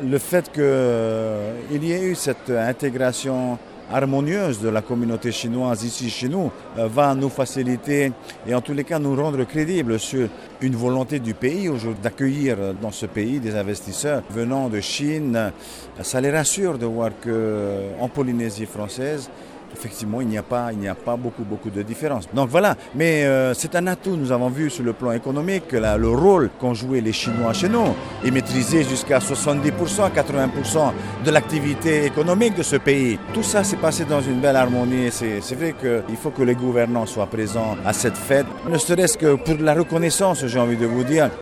le fait qu'il y ait eu cette intégration harmonieuse de la communauté chinoise ici chez nous va nous faciliter et en tous les cas nous rendre crédibles sur une volonté du pays aujourd'hui d'accueillir dans ce pays des investisseurs venant de Chine. Ça les rassure de voir qu'en Polynésie française, effectivement, il n'y a pas beaucoup de différence. Donc voilà, mais c'est un atout. Nous avons vu sur le plan économique que le rôle qu'ont joué les Chinois chez nous est maîtrisé jusqu'à 70%, 80% de l'activité économique de ce pays. Tout ça s'est passé dans une belle harmonie. C'est vrai qu'il faut que les gouvernants soient présents à cette fête, ne serait-ce que pour la reconnaissance, j'ai envie de vous dire.